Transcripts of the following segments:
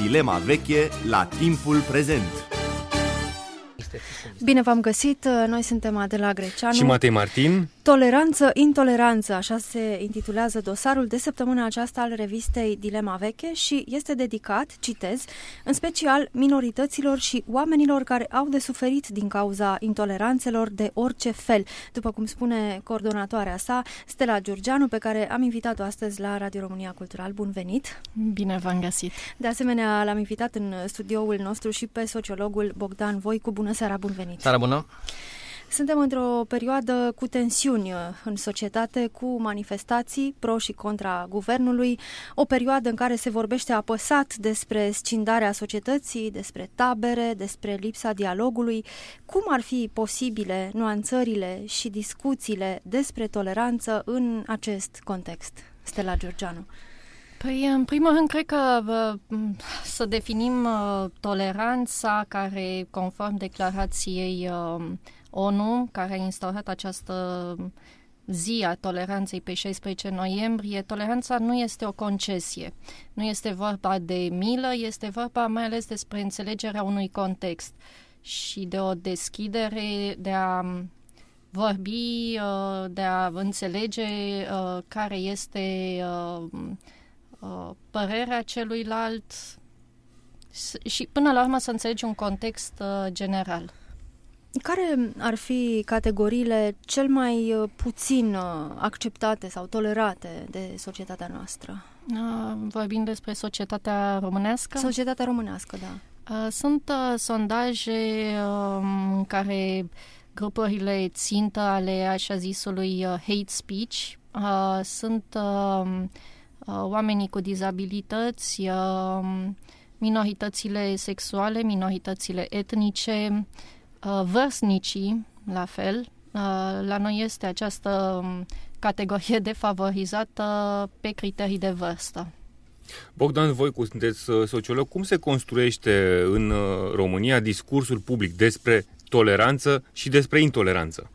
dilema veche la timpul prezent. Bine v-am găsit, noi suntem Adela Greceanu și Matei Martin. Toleranță, intoleranță, așa se intitulează dosarul de săptămâna aceasta al revistei Dilema Veche și este dedicat, citez, în special minorităților și oamenilor care au de suferit din cauza intoleranțelor de orice fel, după cum spune coordonatoarea sa, Stella Giurgeanu, pe care am invitat-o astăzi la Radio România Cultural. Bun venit! Bine v-am găsit! De asemenea, l-am invitat în studioul nostru și pe sociologul Bogdan Voicu. Bună seara, bun venit! Seara bună! Suntem într-o perioadă cu tensiuni în societate, cu manifestații pro și contra guvernului, o perioadă în care se vorbește apăsat despre scindarea societății, despre tabere, despre lipsa dialogului. Cum ar fi posibile nuanțările și discuțiile despre toleranță în acest context? Stella Giurgeanu. Păi, în primul rând, cred că să definim toleranța care, conform declarației ONU, care a instaurat această zi a toleranței pe 16 noiembrie, toleranța nu este o concesie. Nu este vorba de milă, este vorba mai ales despre înțelegerea unui context și de o deschidere de a vorbi, de a înțelege care este părerea celuilalt și până la urmă să înțelegi un context general. Care ar fi categoriile cel mai puțin acceptate sau tolerate de societatea noastră? Vorbim despre societatea românească? Societatea românească, da. Sunt sondaje în care grupurile țintă ale așa zisului hate speech sunt oamenii cu dizabilități, minoritățile sexuale, minoritățile etnice, vârstnicii, la fel. La noi este această categorie defavorizată pe criterii de vârstă. Bogdan Voicu, sunteți sociolog. Cum se construiește în România discursul public despre toleranță și despre intoleranță?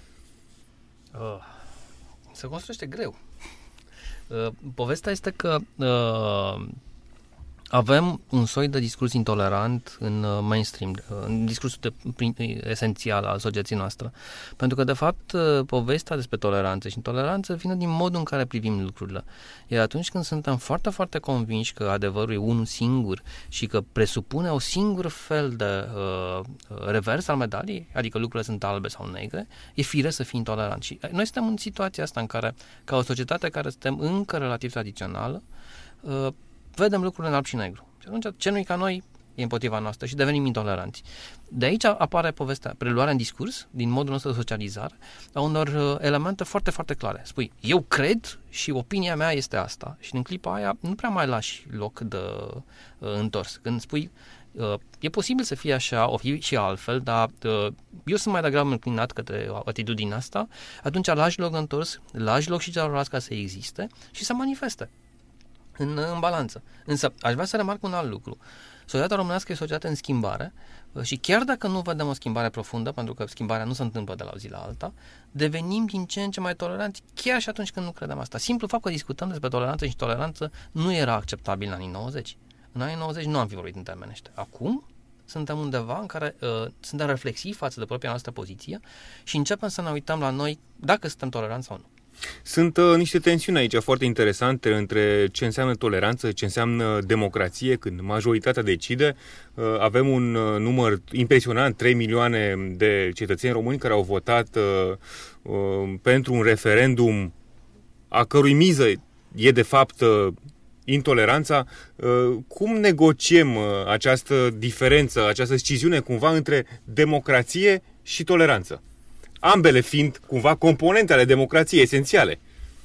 Se construiește greu. Povestea este că avem un soi de discurs intolerant în mainstream, în discursul esențial al societății noastre. Pentru că, de fapt, povestea despre toleranță și intoleranță vine din modul în care privim lucrurile. Iar atunci când suntem foarte, foarte convinși că adevărul e unul singur și că presupune o singură fel de revers al medaliei, adică lucrurile sunt albe sau negre, e firesc să fii intolerant. Și noi suntem în situația asta în care, ca o societate care suntem încă relativ tradițională, vedem lucrurile în alb și negru. Și atunci, ce nu-i ca noi, e împotriva noastră și devenim intoleranți. De aici apare povestea, preluarea în discurs, din modul nostru de socializare, a unor elemente foarte, foarte clare. Spui, eu cred și opinia mea este asta. Și în clipa aia nu prea mai lași loc de întors. Când spui, e posibil să fie așa, o fi și altfel, dar eu sunt mai degrabă înclinat către atitudinea asta, atunci lași loc de întors, lași loc și celorlalți ca să existe și să manifeste în balanță. Însă, aș vrea să remarc un alt lucru. Societatea românească e o societate în schimbare și chiar dacă nu vedem o schimbare profundă, pentru că schimbarea nu se întâmplă de la o zi la alta, devenim din ce în ce mai toleranți, chiar și atunci când nu credem asta. Simplu fapt că discutăm despre toleranță și toleranță nu era acceptabil în anii 90. În anii 90 nu am fi vorbit în termeni ăștia. Acum suntem undeva în care suntem reflexivi față de propria noastră poziție și începem să ne uităm la noi dacă suntem toleranți sau nu. Sunt niște tensiuni aici foarte interesante între ce înseamnă toleranță, ce înseamnă democrație, când majoritatea decide. Avem un număr impresionant, 3 milioane de cetățeni români care au votat pentru un referendum a cărui miză e de fapt intoleranța. Cum negociem această diferență, această sciziune cumva între democrație și toleranță? Ambele fiind cumva componente ale democrației esențiale.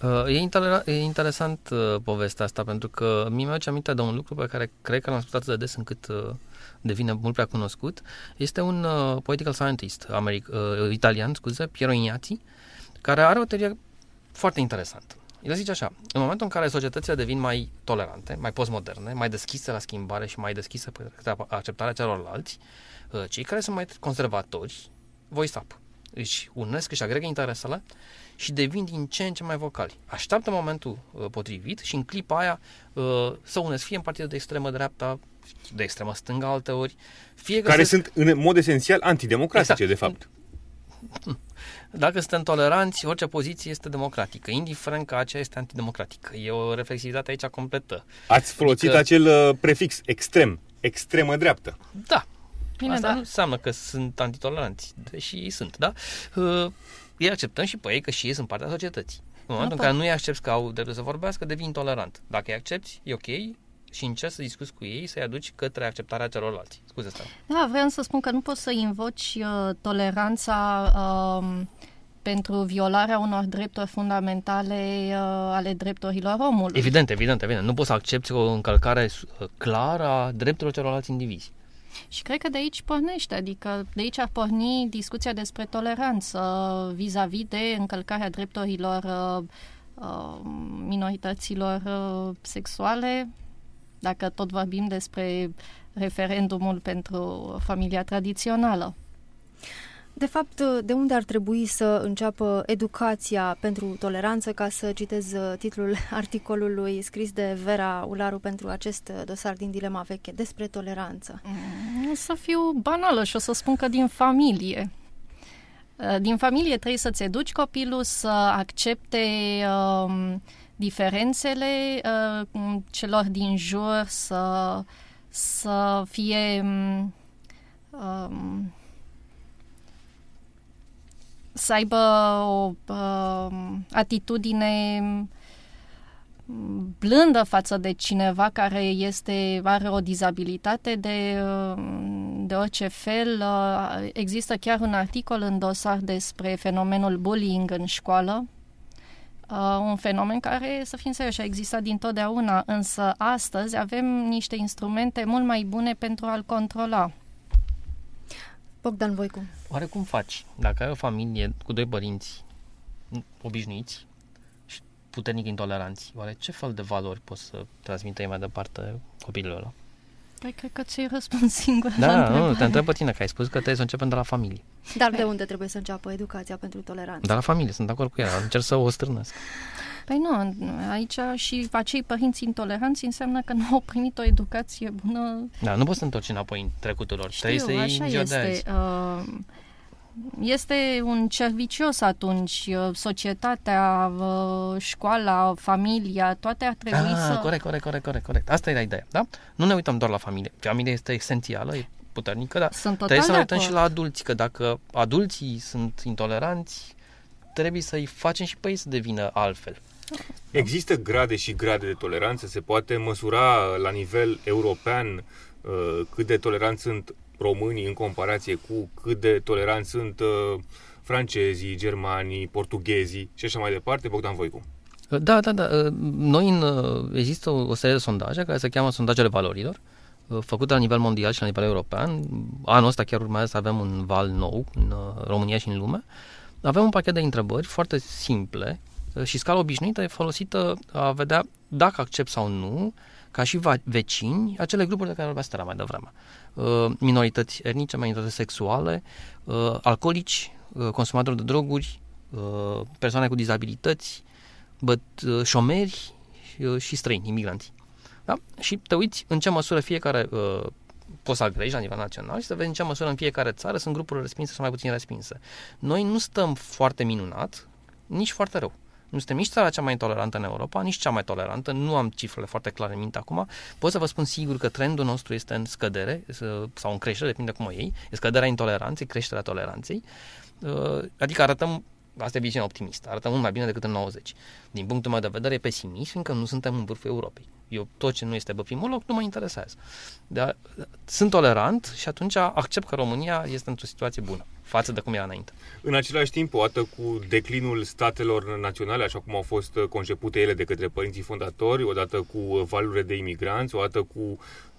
E interesant povestea asta, pentru că mi-e aduce aminte de un lucru pe care cred că l-am spus atât de des încât devine mult prea cunoscut. Este un political scientist italian, Piero Ignazzi, care are o teorie foarte interesantă. El zice așa, în momentul în care societățile devin mai tolerante, mai postmoderne, mai deschise la schimbare și mai deschise pe acceptarea celorlalți, cei care sunt mai conservatori voi sapă. își unesc, își agregă interesele și devin din ce în ce mai vocali. Așteaptă momentul potrivit și în clipa aia să unesc fie în partide de extremă dreapta, de extremă stângă alteori, fie care sunt în mod esențial antidemocratice, de fapt. Dacă suntem toleranți, orice poziție este democratică, indiferent că aceea este antidemocratică. E o reflexivitate aici completă. Ați folosit acel prefix extrem, extremă dreaptă. Da. Bine, Asta da. nu înseamnă că sunt antitoleranți, deși ei sunt, da? Îi acceptăm și pe ei că și ei sunt partea societății. În momentul în care nu îi accepti că au dreptul să vorbească, devii intolerant. Dacă îi accepti, e ok și încerci să discuți cu ei, să-i aduci către acceptarea celorlalți. Scuze, Stella. Da, vreau să spun că nu poți să invoci toleranța pentru violarea unor drepturi fundamentale ale drepturilor omului. Evident. Nu poți să accepti o încălcare clară a drepturilor celorlalți indivizi. Și cred că de aici pornește, adică de aici ar porni discuția despre toleranță vis-a-vis de încălcarea drepturilor minorităților sexuale, dacă tot vorbim despre referendumul pentru familia tradițională. De fapt, de unde ar trebui să înceapă educația pentru toleranță, ca să citez titlul articolului scris de Vera Ularu pentru acest dosar din Dilema Veche, despre toleranță? O să fiu banală și o să spun că din familie. Din familie trebuie să-ți educi copilul să accepte diferențele celor din jur, să fie... să aibă o atitudine blândă față de cineva care are o dizabilitate de orice fel. Există chiar un articol în dosar despre fenomenul bullying în școală, un fenomen care, să fim serioși, a existat dintotdeauna, însă astăzi avem niște instrumente mult mai bune pentru a-l controla. Bogdan Voicu. Oare cum faci? Dacă ai o familie cu doi părinți obișnuiți și puternic intoleranți, oare ce fel de valori poți să transmită mai departe copilul ăla? Păi, cred că ți-ai răspuns singur la Da, întrebare. nu, te întreb pe tine, că ai spus că trebuie să începem de la familie. Dar de unde trebuie să înceapă educația pentru toleranță? De la familie, sunt de acord cu ea, încerc să o strânesc. Păi nu, aici și acei părinți intoleranți înseamnă că nu au primit o educație bună. Da, nu poți să întorci înapoi în trecutul lor. Trebuie să iei în ziua de azi. Este un cerc vicios atunci. Societatea, școala, familia, toate ar trebui să... Corect. Asta era ideea, da? Nu ne uităm doar la familie. Familia este esențială, e puternică, dar Sunt total trebuie să ne de uităm acord. și la adulți, că dacă adulții sunt intoleranți, trebuie să-i facem și pe ei să devină altfel. Există grade și grade de toleranță? Se poate măsura la nivel european cât de toleranți sunt românii în comparație cu cât de toleranți sunt francezii, germanii, portughezii și așa mai departe? Bogdan Voicu. Da. Noi există o serie de sondaje care se cheamă sondajele valorilor, făcute la nivel mondial și la nivel european. Anul ăsta chiar urmează să avem un val nou în România și în lume. Avem un pachet de întrebări foarte simple și scala obișnuită e folosită a vedea dacă accept sau nu, ca și vecini, acele grupuri de care vorbea Stella mai devreme. Minorități etnice, minorități sexuale, alcoolici, consumatori de droguri, persoane cu dizabilități, șomeri și străini, imigranți. Da? Și te uiți în ce măsură fiecare poți să agregi la nivel național și să vezi în ce măsură în fiecare țară sunt grupuri respinse sau mai puțin respinse. Noi nu stăm foarte minunat, nici foarte rău. Nu suntem nici țara cea mai intolerantă în Europa, nici cea mai tolerantă, nu am cifrele foarte clare în minte acum. Pot să vă spun sigur că trendul nostru este în scădere sau în creștere, depinde cum o iei, e scăderea intoleranței, creșterea toleranței, adică arătăm, asta e viziunea optimistă, arătăm mult mai bine decât în 90. Din punctul meu de vedere e pesimist, fiindcă nu suntem în vârful Europei. Eu tot ce nu este pe primul loc nu mă interesează. Dar sunt tolerant și atunci accept că România este într-o situație bună față de cum era înainte. În același timp, odată cu declinul statelor naționale, așa cum au fost concepute ele de către părinții fondatori, odată cu valurile de imigranți, odată cu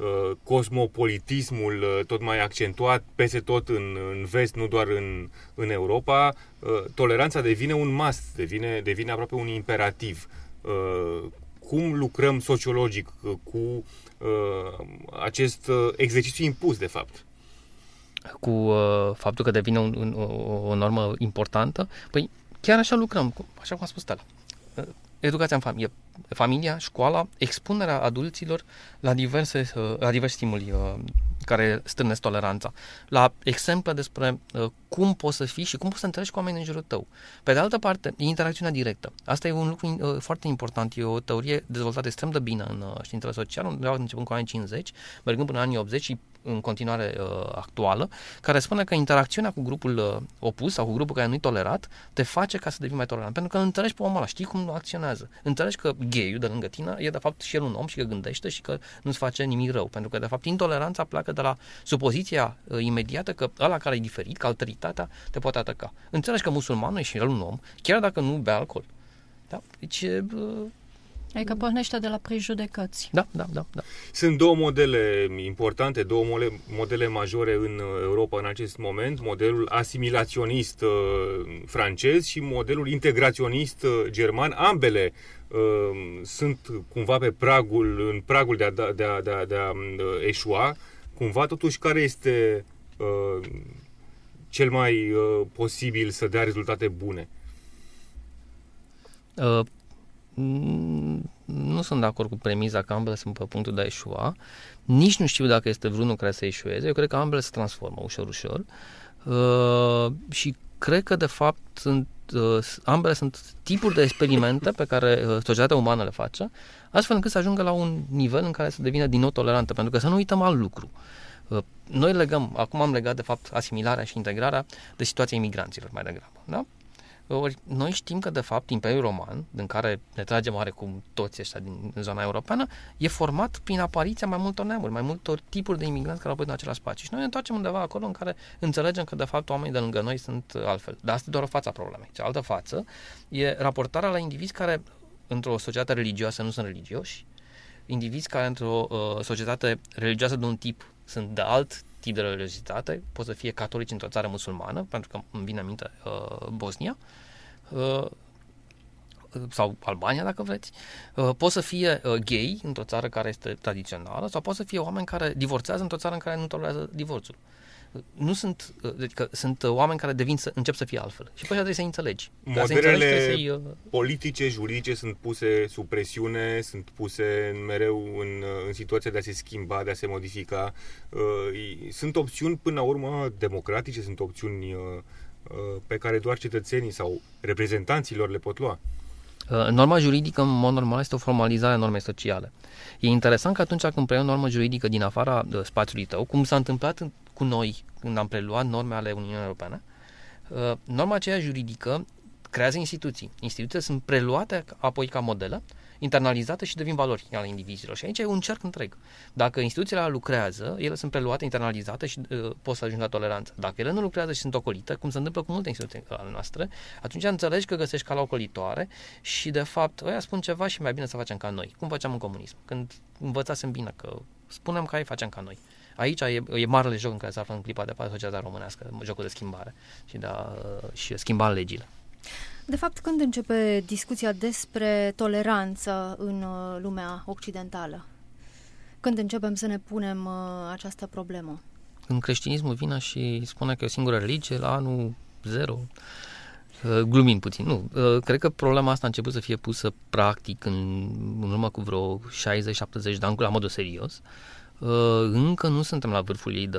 cosmopolitismul tot mai accentuat peste tot în vest, nu doar în Europa, toleranța devine un must, devine aproape un imperativ. Cum lucrăm sociologic cu acest exercițiu impus, de fapt? cu faptul că devine o normă importantă, păi chiar așa lucrăm, așa cum a spus Stella. Educația în familie, familia, școala, expunerea adulților la diverse stimuli care strânesc toleranța, la exemple despre cum poți să fii și cum poți să înțelegi cu oamenii în jurul tău. Pe de altă parte, interacțiunea directă. Asta e un lucru foarte important. E o teorie dezvoltată extrem de bine în științele sociale, undeva începând cu anii 50, mergând până în anii 80 și în continuare actuală, care spune că interacțiunea cu grupul opus sau cu grupul care nu-i tolerat te face ca să devii mai tolerant. Pentru că înțelegi pe omul ăla, știi cum acționează. Înțelegi că gay-ul de lângă tine e de fapt și el un om și că gândește și că nu-ți face nimic rău. Pentru că de fapt intoleranța pleacă de la supoziția imediată că ăla care e diferit, că alteritatea te poate ataca. Înțelegi că musulmanul e și el un om, chiar dacă nu bea alcool. Da? Deci adică pornește de la prejudecăți. Da. Sunt două modele importante, două modele majore în Europa în acest moment, modelul asimilaționist francez și modelul integraționist german. Ambele sunt cumva în pragul de a eșua. Cumva totuși care este cel mai posibil să dea rezultate bune? Nu sunt de acord cu premiza că ambele sunt pe punctul de a eșua. Nici nu știu dacă este vreunul care să eșueze. Eu cred că ambele se transformă ușor. Și cred că de fapt ambele sunt tipuri de experimente pe care societatea umană le face, astfel încât să ajungă la un nivel în care să devină din nou tolerantă. Pentru că să nu uităm alt lucru. Noi acum am legat de fapt asimilarea și integrarea de situația imigranților mai degrabă. Da? Ori noi știm că de fapt Imperiul Roman, din care ne tragem oarecum toți ăștia din zona europeană, e format prin apariția mai multor neamuri, mai multor tipuri de imigranți care au pus în același spațiu. Și noi ne întoarcem undeva acolo în care înțelegem că de fapt oamenii de lângă noi sunt altfel. Dar asta e doar o față a problemei. Cealaltă față e raportarea la indivizi care într-o societate religioasă nu sunt religioși, indivizi care într-o societate religioasă de un tip sunt de alt tip de religiozitate, pot să fie catolici într-o țară musulmană, pentru că îmi vine în minte Bosnia, sau Albania, dacă vreți, pot să fie gay într-o țară care este tradițională, sau pot să fie oameni care divorțează într-o țară în care nu tolerează divorțul. Nu sunt, adică sunt oameni care încep să fie altfel. Și pe așa trebuie să-i înțelegi. Modelele politice, juridice sunt puse sub presiune, sunt puse mereu în situația de a se schimba, de a se modifica. Sunt opțiuni, până la urmă, democratice, sunt opțiuni pe care doar cetățenii sau reprezentanților le pot lua. Norma juridică, în mod normal, este o formalizare a normei sociale. E interesant că atunci când preiei o normă juridică din afara spațiului tău, cum s-a întâmplat cu noi când am preluat norme ale Uniunii Europene, norma aceea juridică creează instituții. Instituțiile sunt preluate apoi ca modele, internalizate și devin valori ale indivizilor. Și aici e un cerc întreg. Dacă instituțiile lucrează, ele sunt preluate, internalizate și pot să ajungă la toleranță. Dacă ele nu lucrează și sunt ocolite, cum se întâmplă cu multe instituții ale noastre, atunci înțelegi că găsești calea ocolitoare și, de fapt, ăia spun ceva și mai bine să facem ca noi. Cum făceam în comunism? Când învățasem bine că spunem că facem ca noi. Aici e marele joc în care se află în clipa de față societatea românească, jocul de schimbare și schimba legile. De fapt, când începe discuția despre toleranță în lumea occidentală? Când începem să ne punem această problemă? Când creștinismul vine și spune că e o singură religie la anul 0, glumind puțin. Nu, cred că problema asta a început să fie pusă practic în urmă cu vreo 60-70 de ani, la modul serios. Încă nu suntem la vârful ei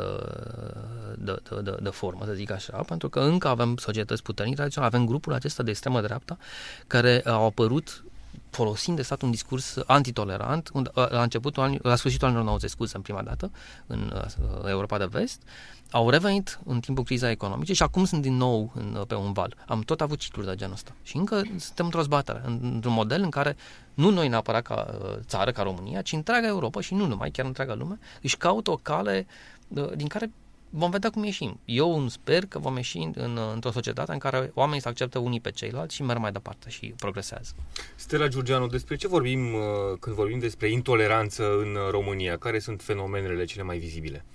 de formă, să zic așa, pentru că încă avem societăți puternice tradiționale, avem grupul acesta de extremă dreapta care au apărut folosind de stat un discurs antitolerant la sfârșitul anilor 90, în prima dată, în Europa de Vest, au revenit în timpul crizei economice și acum sunt din nou pe un val. Am tot avut cicluri de genul ăsta. Și încă suntem într-o zbatere, într-un model în care nu noi neapărat ca țară, ca România, ci întreaga Europa și nu numai, chiar întreaga lume, își caută o cale din care vom vedea cum ieșim. Eu sper că vom ieși într-o societate în care oamenii se acceptă unii pe ceilalți și merg mai departe și progresează. Stella Giurgianu, despre ce vorbim când vorbim despre intoleranță în România? Care sunt fenomenele cele mai vizibile?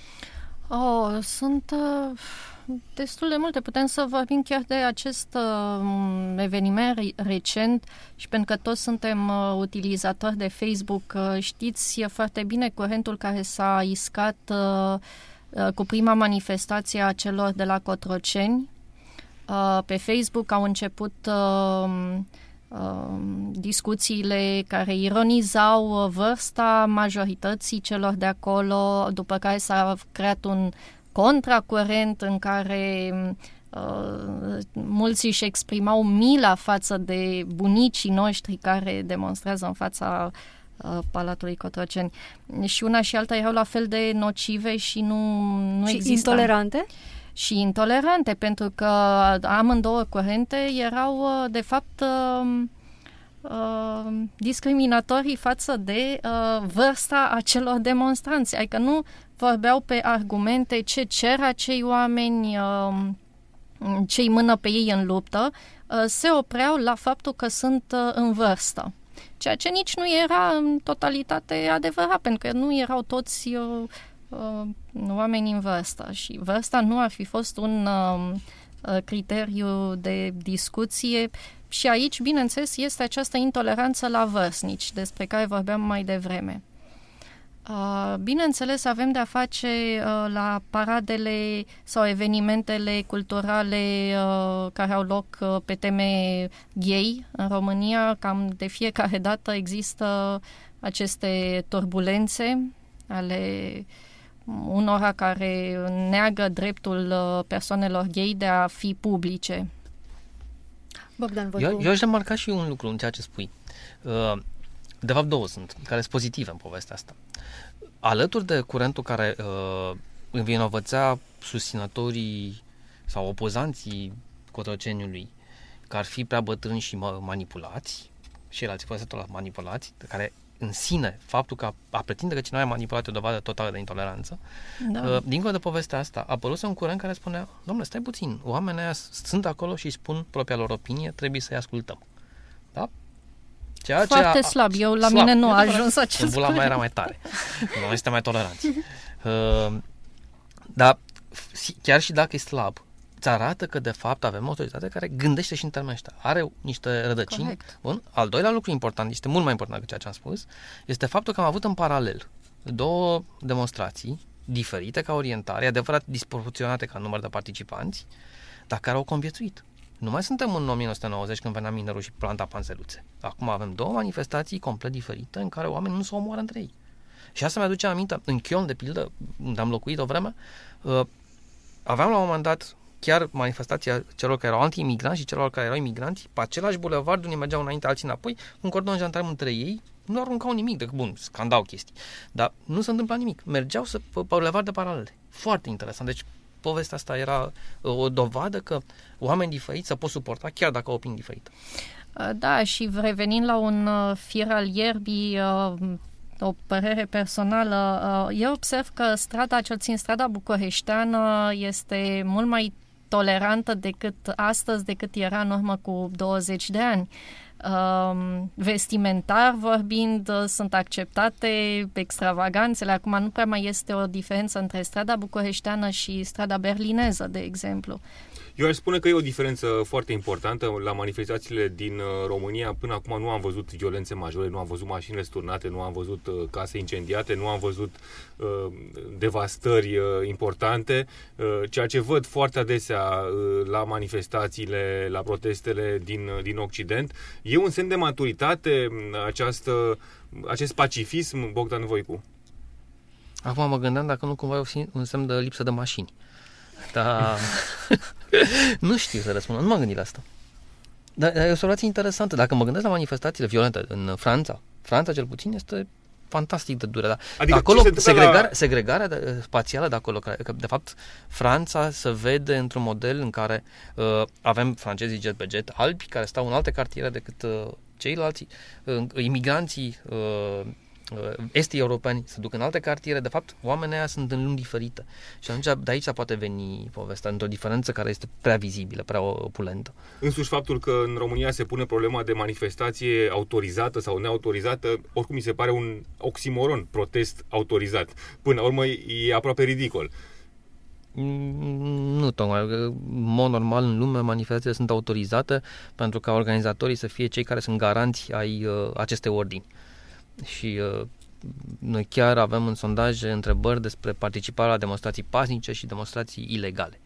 Sunt destul de multe. Putem să vorbim chiar de acest eveniment recent și pentru că toți suntem utilizatori de Facebook, știți foarte bine curentul care s-a iscat cu prima manifestație a celor de la Cotroceni. Pe Facebook au început discuțiile care ironizau vârsta majorității celor de acolo, după care s-a creat un contracurent în care mulți își exprimau mila față de bunicii noștri care demonstrează în fața Palatului Cotroceni. Și una și alta erau la fel de nocive și nu și există. intolerante? Și intolerante, pentru că amândouă curente erau, de fapt, discriminatorii față de vârsta acelor demonstranți. Adică nu vorbeau pe argumente ce cer acei oameni, ce-i mână pe ei în luptă, se opreau la faptul că sunt în vârstă. Ceea ce nici nu era în totalitate adevărat, pentru că nu erau toți oameni în vârstă și vârsta nu ar fi fost un criteriu de discuție și aici, bineînțeles, este această intoleranță la vârstnici, despre care vorbeam mai devreme. Bineînțeles, avem de-a face la paradele sau evenimentele culturale care au loc pe teme gay în România. Cam de fiecare dată există aceste turbulențe ale unora care neagă dreptul persoanelor gay de a fi publice. Bogdan Voicu. Eu aș remarca și un lucru în ceea ce spui. De fapt, două sunt, care sunt pozitive în povestea asta. Alături de curentul care învinovățea susținătorii sau opozanții Cotroceniului că ar fi prea bătrâni și manipulați, și el alții la manipulați, de care în sine, faptul că a pretinde că cineva e manipulat e o dovadă totală de intoleranță. Da. Dincolo de povestea asta, a apărut un curent care spunea, dom'le, stai puțin, oamenii ăia sunt acolo și spun propria lor opinie, trebuie să-i ascultăm. Da? Foarte slab. Eu la mine nu a ajuns acest lucru. Bula mea era mai tare. Noi suntem mai toleranți. Dar chiar și dacă e slab, îți arată că de fapt avem o autoritate care gândește și în termeni ăștia. Are niște rădăcini. Corect. Bun. Al doilea lucru important, este mult mai important decât ceea ce am spus, este faptul că am avut în paralel două demonstrații diferite ca orientare, adevărat disproporționate ca număr de participanți, dar care au conviețuit. Nu mai suntem în 1990 când venea minerul și planta panseluțe. Acum avem două manifestații complet diferite în care oamenii nu se omoară între ei. Și asta mi-aduce aminte, în Chion, de pildă, unde am locuit o vreme, aveam la un moment dat chiar manifestația celor care erau anti-imigranți și celor care erau imigranți, pe același bulevard, unii mergeau înainte, alții înapoi, un cordon jandarm între ei, nu aruncau nimic, bun, scandau chestii, dar nu se întâmpla nimic. Mergeau pe bulevarde paralele. Foarte interesant. Deci povestea asta era o dovadă că oameni diferiți se pot suporta chiar dacă au opinii diferite. Da, și revenind la un fir al ierbii, o părere personală, eu observ că strada bucureșteană este mult mai tolerantă decât astăzi, decât era în urmă cu 20 de ani. Vestimentar vorbind, sunt acceptate extravaganțele. Acum nu prea mai este o diferență între strada bucureșteană și strada berlineză, de exemplu. Eu aș spune că e o diferență foarte importantă. La manifestațiile din România până acum nu am văzut violențe majore, nu am văzut mașini răsturnate, nu am văzut case incendiate, nu am văzut devastări importante. Ceea ce văd foarte adesea la manifestațiile, la protestele din Occident, e un semn de maturitate, acest pacifism, Bogdan Voicu. Acum mă gândeam dacă nu cumva e un semn de lipsă de mașini. Da. Nu știu să răspund, nu m-am gândit la asta. Dar e o observație interesantă. Dacă mă gândesc la manifestațiile violente în Franța cel puțin este fantastic de dură. Dar adică acolo segregarea spațială de acolo, că de fapt Franța se vede într-un model în care avem francezii jet pe jet albi care stau în alte cartiere decât ceilalți, imigranții estii europeni se duc în alte cartiere, de fapt oamenii ăia sunt în lumi diferite și atunci de aici poate veni povestea într-o diferență care este prea vizibilă, prea opulentă. Însuși faptul că în România se pune problema de manifestație autorizată sau neautorizată, oricum mi se pare un oximoron, protest autorizat. Până la urmă e aproape ridicol. Nu tocmai. În mod normal în lume manifestațiile sunt autorizate pentru ca organizatorii să fie cei care sunt garanți ai acestei ordini. Și noi chiar avem în sondaje întrebări despre participarea la demonstrații pasnice și demonstrații ilegale.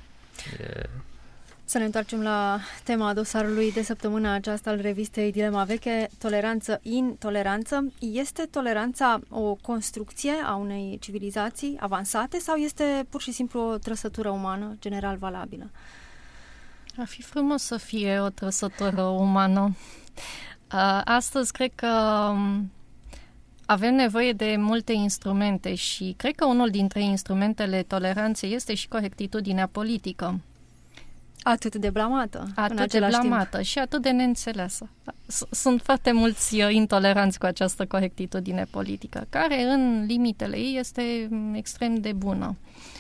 Să ne întoarcem la tema dosarului de săptămâna aceasta al revistei Dilema Veche, toleranță, intoleranță. Este toleranța o construcție a unei civilizații avansate sau este pur și simplu o trăsătură umană general valabilă? Ar fi frumos să fie o trăsătură umană. Astăzi cred că avem nevoie de multe instrumente și cred că unul dintre instrumentele toleranței este și corectitudinea politică. Atât de blamată. Atât de blamată timp. Și atât de neînțeleasă. Sunt foarte mulți intoleranți cu această corectitudine politică, care în limitele ei este extrem de bună.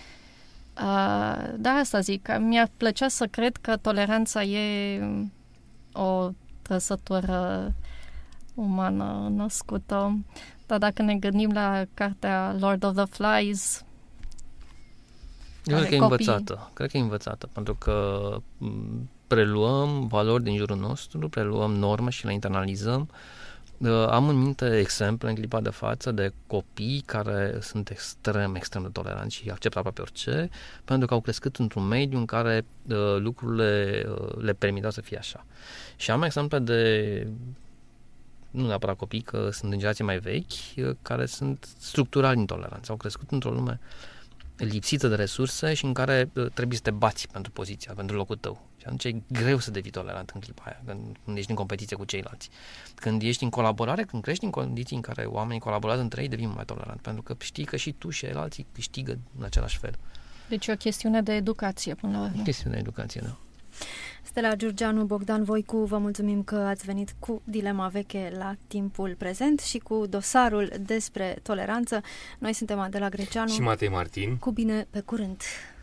Dar asta zic, mi-ar plăcea să cred că toleranța e o trăsătură umană născută. Dar dacă ne gândim la cartea Lord of the Flies, eu cred că e învățată. Cred că e învățată, pentru că preluăm valori din jurul nostru, preluăm norme și le internalizăm. Am în minte exemple în clipa de față de copii care sunt extrem de toleranți și acceptă aproape orice, pentru că au crescut într-un mediu în care lucrurile le permiteau să fie așa. Și am exemple de, nu neapărat copii, că sunt din generații mai vechi, care sunt structural intoleranți. Au crescut într-o lume lipsită de resurse și în care trebuie să te bați pentru poziția, pentru locul tău. Și atunci e greu să devii tolerant în clipa aia, când ești în competiție cu ceilalți. Când ești în colaborare, când crești în condiții în care oamenii colaborează între ei, devii mai tolerant, pentru că știi că și tu și alții câștigă în același fel. Deci e o chestiune de educație, până la urmă. O chestiune de educație, da. Stella Giurgeanu, Bogdan Voicu, vă mulțumim că ați venit cu Dilema Veche la Timpul Prezent și cu dosarul despre toleranță. Noi suntem Adela Greceanu și Matei Martin. Cu bine, pe curând!